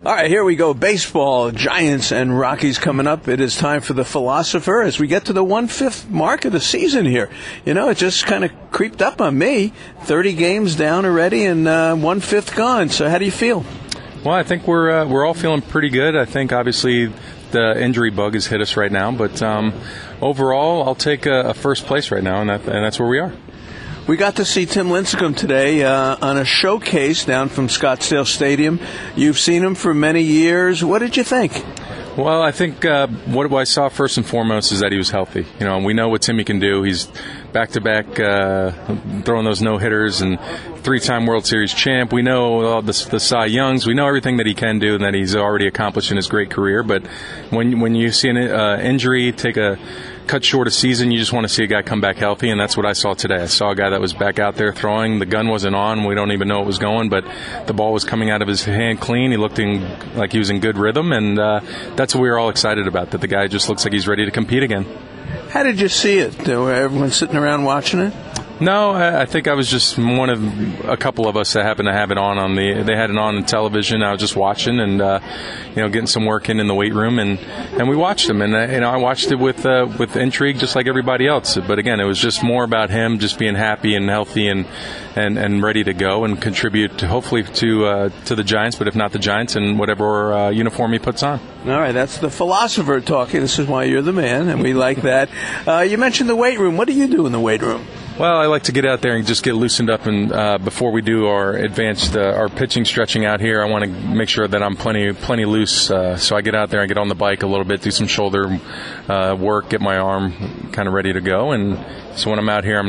All right, here we go. Baseball, Giants and Rockies coming up. It is time for the Philosopher as we get to the 1/5 mark of the season here. You know, it just kind of creeped up on me. 30 games down already and 1/5 gone. So how do you feel? Well, I think we're all feeling pretty good. I think obviously the injury bug has hit us right now, but overall, I'll take a first place right now, and that's where we are. We got to see Tim Lincecum today on a showcase down from Scottsdale Stadium. You've seen him for many years. What did you think? Well, I think what I saw first and foremost is that he was healthy. You know, we know what Timmy can do. He's back-to-back throwing those no-hitters and 3-time World Series champ. We know all the Cy Youngs. We know everything that he can do and that he's already accomplished in his great career. But when you see an injury take a cut short a season, you just want to see a guy come back healthy, and that's what I saw today. I saw a guy that was back out there throwing. The gun wasn't on. We don't even know it was going, but the ball was coming out of his hand clean. He looked like he was in good rhythm, and that's what we were all excited about, that the guy just looks like he's ready to compete again. How did you see it? Were everyone sitting around watching it? No, I think I was just one of a couple of us that happened to have it on they had it on television. I was just watching and getting some work in the weight room, and we watched him, and I watched it with intrigue just like everybody else. But again, it was just more about him just being happy and healthy and ready to go and contribute hopefully to the Giants, but if not the Giants, in whatever uniform he puts on. All right, that's the Philosopher talking. This is why you're the man, and we like that. You mentioned the weight room. What do you do in the weight room? Well, I like to get out there and just get loosened up, and before we do our advanced our pitching stretching out here, I want to make sure that I'm plenty loose. So I get out there and get on the bike a little bit, do some shoulder work, get my arm kind of ready to go. And so when I'm out here,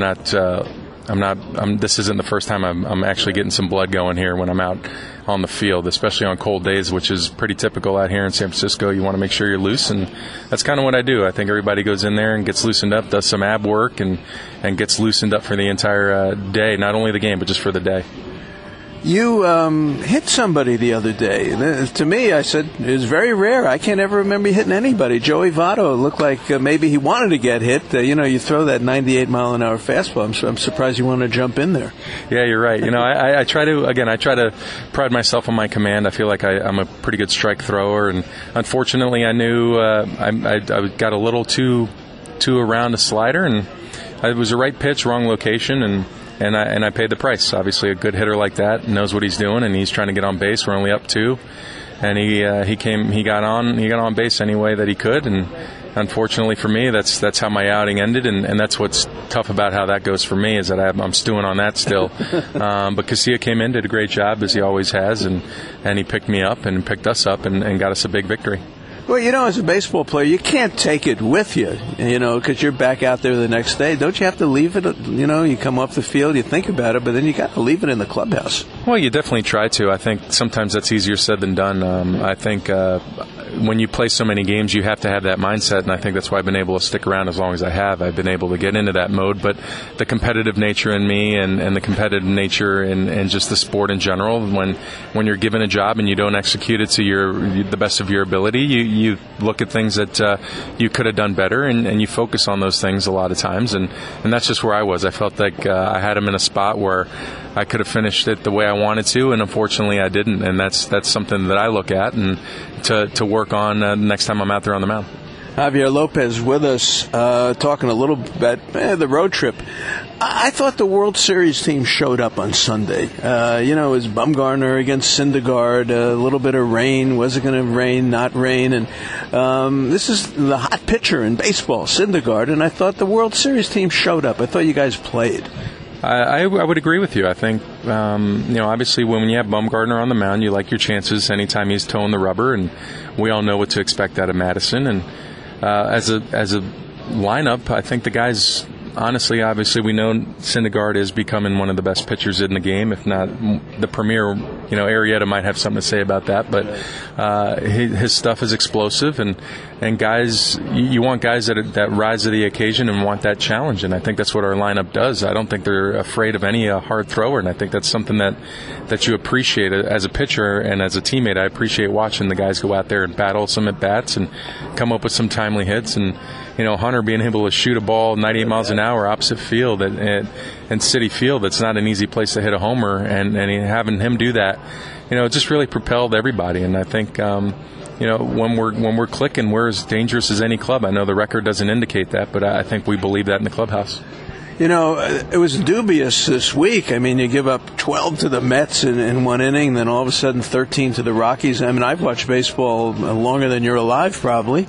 this isn't the first time I'm actually getting some blood going here when I'm out on the field, especially on cold days, which is pretty typical out here in San Francisco. You want to make sure you're loose, and that's kind of what I do. I think everybody goes in there and gets loosened up, does some ab work, and gets loosened up for the entire day, not only the game, but just for the day. You hit somebody the other day. To me, I said, it was very rare. I can't ever remember hitting anybody. Joey Votto looked like maybe he wanted to get hit. You throw that 98-mile-an-hour fastball. I'm surprised you want to jump in there. Yeah, you're right. I try to pride myself on my command. I feel like I'm a pretty good strike thrower, and unfortunately, I knew I got a little too around a slider, and it was the right pitch, wrong location, and I paid the price. Obviously, a good hitter like that knows what he's doing, and he's trying to get on base. We're only up 2, and he got on base any way that he could, and unfortunately for me, that's how my outing ended, and that's what's tough about how that goes for me, is that I'm stewing on that still. But Casilla came in, did a great job, as he always has, and he picked me up and picked us up and got us a big victory. Well, as a baseball player, you can't take it with you, because you're back out there the next day. Don't you have to leave it, you come off the field, you think about it, but then you got to leave it in the clubhouse. Well, you definitely try to. I think sometimes that's easier said than done. I think when you play so many games, you have to have that mindset, and I think that's why I've been able to stick around as long as I have. I've been able to get into that mode, but the competitive nature in me and the competitive nature in just the sport in general, when you're given a job and you don't execute it to the best of your ability, you look at things that you could have done better, and you focus on those things a lot of times, and that's just where I was. I felt like I had him in a spot where I could have finished it the way I wanted to, and unfortunately I didn't, and that's something that I look at and to work on next time I'm out there on the mound. Javier Lopez with us, talking a little bit about the road trip. I thought the World Series team showed up on Sunday. It was Bumgarner against Syndergaard, a little bit of rain. Was it going to rain, not rain? And this is the hot pitcher in baseball, Syndergaard, and I thought the World Series team showed up. I thought you guys played. I would agree with you. I think, obviously when you have Bumgarner on the mound, you like your chances anytime he's toeing the rubber, and we all know what to expect out of Madison. And as a lineup, I think the guys, honestly, obviously, we know Syndergaard is becoming one of the best pitchers in the game, if not the premier. Arrieta might have something to say about that, but his stuff is explosive, and guys, you want guys that rise to the occasion and want that challenge, and I think that's what our lineup does. I don't think they're afraid of any hard thrower, and I think that's something that you appreciate as a pitcher and as a teammate. I appreciate watching the guys go out there and battle some at bats and come up with some timely hits, and Hunter being able to shoot a ball 98 miles an hour hour opposite field at Citi Field. It's not an easy place to hit a homer, and having him do that, it just really propelled everybody. And I think when we're clicking, we're as dangerous as any club. I know the record doesn't indicate that, but I think we believe that in the clubhouse. It was dubious this week. I mean, you give up 12 to the Mets in one inning, then all of a sudden 13 to the Rockies. I mean, I've watched baseball longer than you're alive, probably.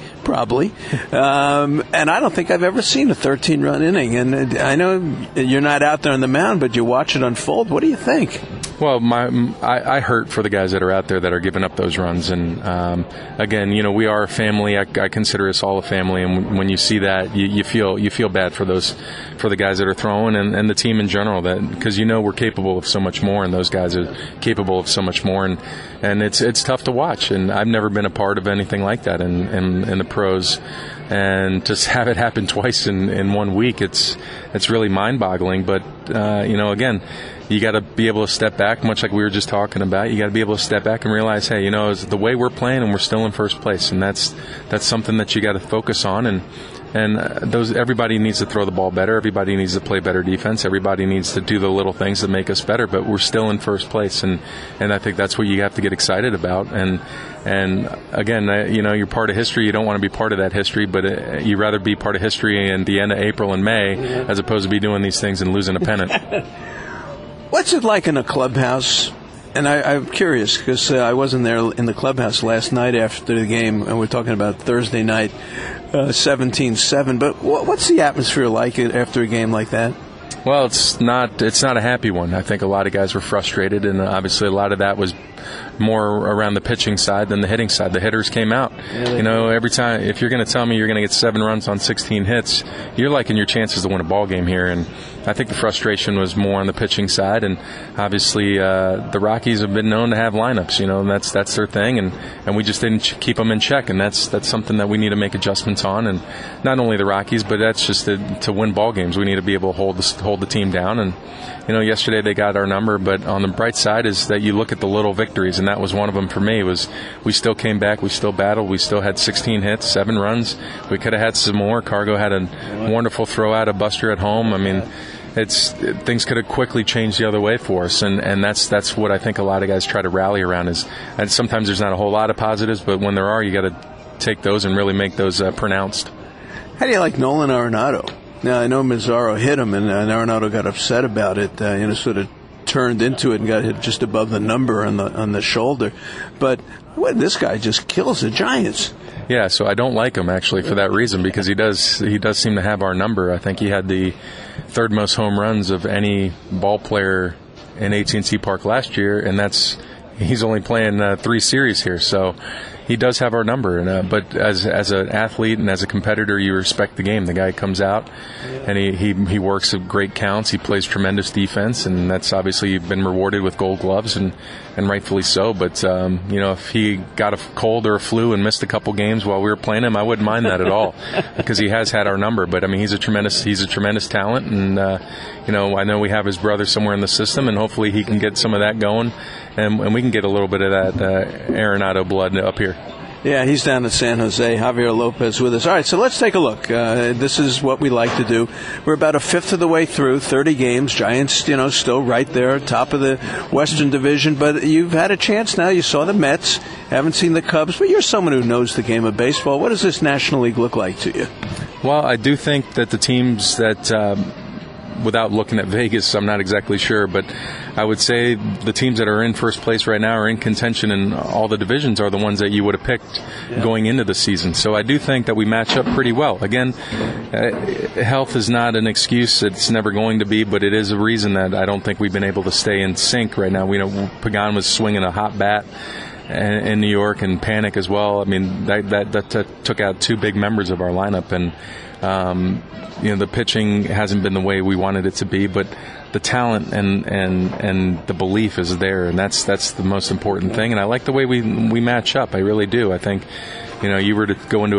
And I don't think I've ever seen a 13-run inning. And I know you're not out there on the mound, but you watch it unfold. What do you think? Well, I hurt for the guys that are out there that are giving up those runs. And again, we are a family. I consider us all a family. And when you see that, you feel bad for the guys that are throwing and the team in general, because we're capable of so much more, and those guys are capable of so much more, and it's tough to watch. And I've never been a part of anything like that in the pros, and to have it happen twice in 1 week, it's really mind-boggling. But again, you got to be able to step back, much like we were just talking about. You got to be able to step back and realize, hey, it's the way we're playing, and we're still in first place, and that's something that you got to focus on. And everybody needs to throw the ball better. Everybody needs to play better defense. Everybody needs to do the little things that make us better. But we're still in first place, and I think that's what you have to get excited about. And again, you're part of history. You don't want to be part of that history, but you'd rather be part of history in the end of April and May as opposed to be doing these things and losing a pennant. What's it like in a clubhouse? And I'm curious because I wasn't there in the clubhouse last night after the game, and we're talking about Thursday night, 17-7. But what's the atmosphere like after a game like that? Well, it's not a happy one. I think a lot of guys were frustrated, and obviously a lot of that was more around the pitching side than the hitting side. The hitters came out. Every time, if you're going to tell me you're going to get 7 runs on 16 hits, you're liking your chances to win a ball game here. And I think the frustration was more on the pitching side. And obviously, the Rockies have been known to have lineups, and that's their thing. And we just didn't keep them in check. And that's something that we need to make adjustments on. And not only the Rockies, but that's just to win ball games. We need to be able to hold the team down. And yesterday they got our number, but on the bright side is that you look at the little victories, and that was one of them for me. Was we still came back, we still battled, we still had 16 hits, 7 runs. We could have had some more. Cargo had a wonderful throw out of Buster at home. I mean, things could have quickly changed the other way for us, and that's what I think a lot of guys try to rally around is. And sometimes there's not a whole lot of positives, but when there are, you got to take those and really make those pronounced. How do you like Nolan Arenado? Now, I know Mazzaro hit him, and Arenado got upset about it, sort of turned into it and got hit just above the number on the shoulder. But this guy just kills the Giants. Yeah, so I don't like him, actually, for that reason, because he does seem to have our number. I think he had the 3rd most home runs of any ball player in AT&T Park last year, and he's only playing 3 series here, so he does have our number. But as an athlete and as a competitor, you respect the game. The guy comes out and he works at great counts. He plays tremendous defense, and that's obviously been rewarded with Gold Gloves, and rightfully so. But if he got a cold or a flu and missed a couple games while we were playing him, I wouldn't mind that at all, because he has had our number. But I mean, he's a tremendous talent, and I know we have his brother somewhere in the system, and hopefully he can get some of that going, and we can get a little bit of that Arenado blood up here. Yeah, he's down in San Jose. Javier Lopez with us. All right, so let's take a look. This is what we like to do. We're about a fifth of the way through, 30 games. Giants, still right there, top of the Western Division. But you've had a chance now. You saw the Mets, haven't seen the Cubs, but you're someone who knows the game of baseball. What does this National League look like to you? Well, I do think that the teams that... without looking at Vegas, I'm not exactly sure, but I would say the teams that are in first place right now are in contention in all the divisions are the ones that you would have picked going into the season. So I do think that we match up pretty well. Again, health is not an excuse. It's never going to be, but it is a reason that I don't think we've been able to stay in sync right now. Pagan was swinging a hot bat in New York, and Panic as well. I mean, that took out 2 big members of our lineup, and the pitching hasn't been the way we wanted it to be, but the talent and the belief is there, and that's the most important thing. And I like the way we match up. I really do. I think, you were to go into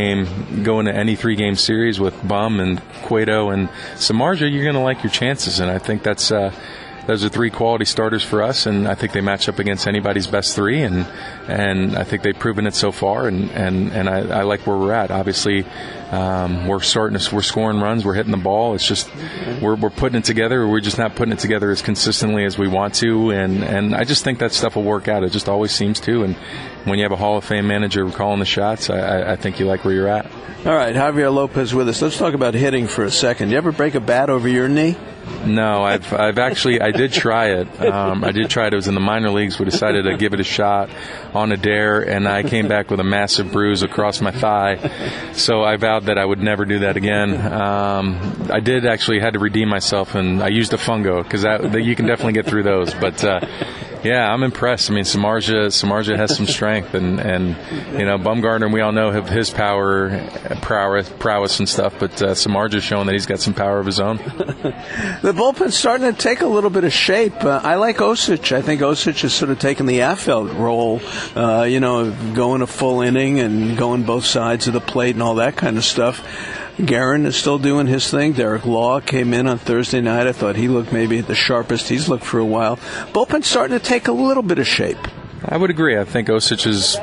any 3-game series with Bum and Cueto and Samardzija, you're going to like your chances, and I think that's those are three quality starters for us, and I think they match up against anybody's best three, and I think they've proven it so far, and I like where we're at. Obviously, we're scoring runs, we're hitting the ball. It's just we're putting it together. We're just not putting it together as consistently as we want to, and I just think that stuff will work out. It just always seems to, and when you have a Hall of Fame manager calling the shots, I think you like where you're at. All right, Javier Lopez with us. Let's talk about hitting for a second. You ever break a bat over your knee? No, I've actually, I did try it. It was in the minor leagues. We decided to give it a shot on a dare, and I came back with a massive bruise across my thigh. So I vowed that I would never do that again. I did actually had to redeem myself, and I used a fungo, because you can definitely get through those. But yeah, I'm impressed. I mean, Samardzija has some strength, and Bumgarner, we all know of his prowess and stuff, but Samardzija's showing that he's got some power of his own. The bullpen's starting to take a little bit of shape. I like Osich. I think Osich has sort of taken the Affeldt role, going a full inning and going both sides of the plate and all that kind of stuff. Guerin is still doing his thing. Derek Law came in on Thursday night. I thought he looked maybe the sharpest he's looked for a while. Bullpen's starting to take a little bit of shape. I would agree. I think Osich is,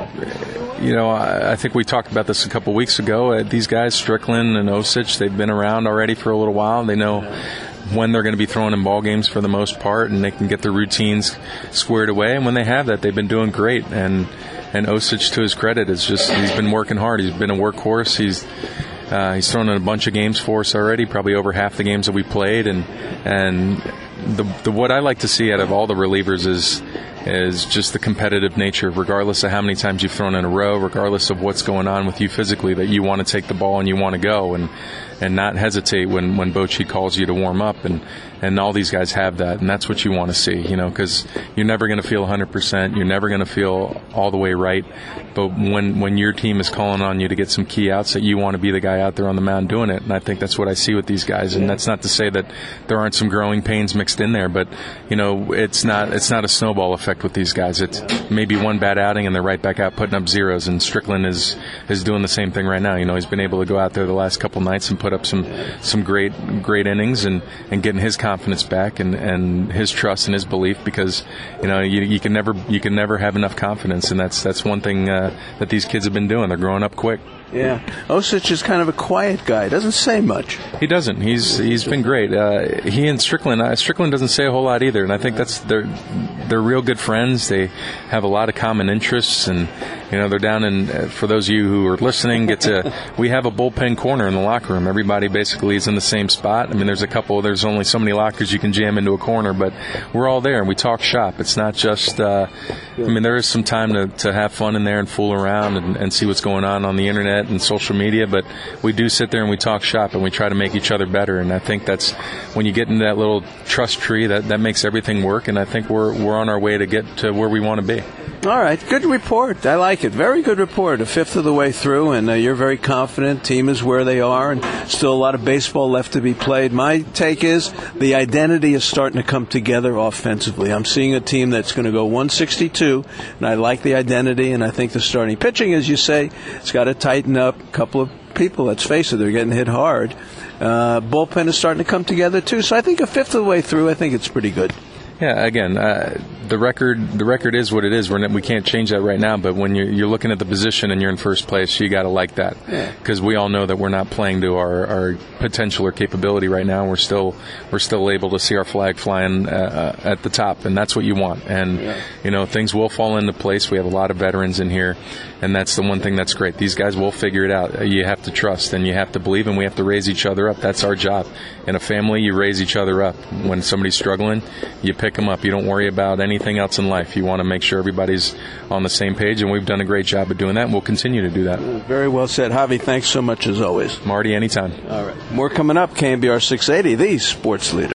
I think we talked about this a couple weeks ago. These guys, Strickland and Osich, they've been around already for a little while. They know when they're going to be throwing in ball games for the most part, and they can get their routines squared away. And when they have that, they've been doing great. And Osich, to his credit, he's been working hard. He's been a workhorse. He's thrown in a bunch of games for us already, probably over half the games that we played. And what I like to see out of all the relievers is just the competitive nature, regardless of how many times you've thrown in a row, regardless of what's going on with you physically, that you want to take the ball and you want to go and not hesitate when Bochy calls you to warm up. And all these guys have that, and that's what you want to see, because you're never going to feel 100%. You're never going to feel all the way right. But when your team is calling on you to get some key outs, that you want to be the guy out there on the mound doing it. And I think that's what I see with these guys. And that's not to say that there aren't some growing pains mixed in there, but it's not a snowball effect with these guys. It's maybe one bad outing and they're right back out putting up zeros. And Strickland is doing the same thing right now. He's been able to go out there the last couple nights and put up some great innings and getting his confidence back and his trust and his belief, because you can never have enough confidence, and that's one thing that these kids have been doing. They're growing up quick. Yeah, Osich is kind of a quiet guy. Doesn't say much. He doesn't. He's been great. He and Strickland doesn't say a whole lot either, and I think they're real good friends. They have a lot of common interests, and they're down in. For those of you who are listening, we have a bullpen corner in the locker room. Everybody basically is in the same spot. I mean, there's only so many lockers you can jam into a corner, but we're all there and we talk shop. It's not just. There is some time to have fun in there and fool around and see what's going on the internet and social media, but we do sit there and we talk shop and we try to make each other better. And I think that's when you get into that little trust tree that makes everything work. And I think we're on our way to get to where we want to be. All right, good report. I like it. Very good report. A fifth of the way through, and you're very confident. Team is where they are, and still a lot of baseball left to be played. My take is the identity is starting to come together offensively. I'm seeing a team that's going to go 162, and I like the identity, and I think the starting pitching, as you say, it's got to tighten up. A couple of people, let's face it, they're getting hit hard. Bullpen is starting to come together, too. So I think a fifth of the way through, I think it's pretty good. Yeah, again, the record is what it is. We can't change that right now, but when you're looking at the position and you're in first place, you got to like that, because we all know that we're not playing to our potential or capability right now. We're still able to see our flag flying at the top, and that's what you want. And things will fall into place. We have a lot of veterans in here, and that's the one thing that's great. These guys will figure it out. You have to trust and you have to believe, and we have to raise each other up. That's our job. In a family, you raise each other up. When somebody's struggling, you pick them up. You don't worry about anything else in life. You want to make sure everybody's on the same page, and we've done a great job of doing that, and we'll continue to do that. Very well said. Javi, thanks so much as always. Marty, anytime. All right. More coming up. KNBR 680, the sports leader.